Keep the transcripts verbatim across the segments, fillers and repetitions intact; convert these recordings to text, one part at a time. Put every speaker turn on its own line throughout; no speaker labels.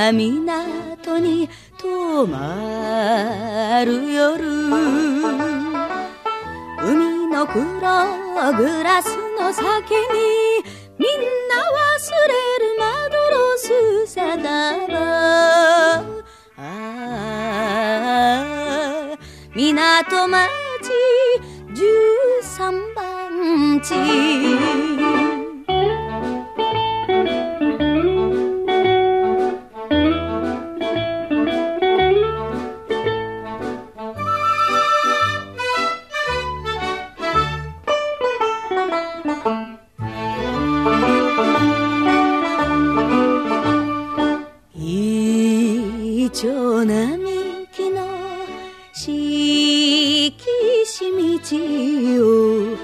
が港に泊まる夜、海の黒グラスの酒にみんな忘れるマドロスさだわ。ああ、港町じゅうさんばんち、イチョウ並木のしきし道を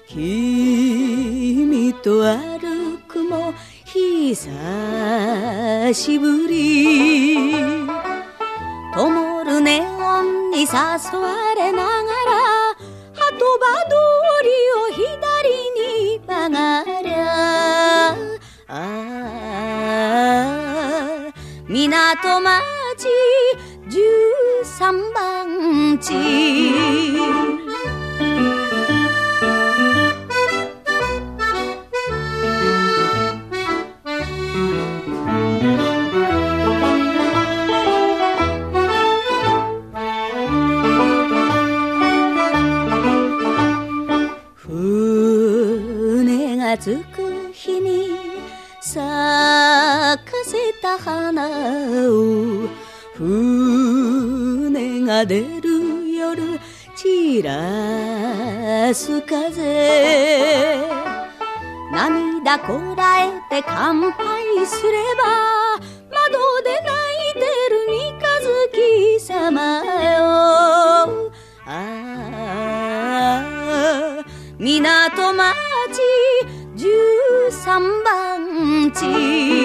君と歩くも久しぶり、灯るネオンに誘われながら鳩場通りを左に曲がりゃ、ああ、港町じゅうさんばんち、船が着く日に咲かせた花を船が出る夜散らす風、涙こらえて乾杯すれば窓で泣いてる三日月様よ。ああ、港町じゅうさんばんち。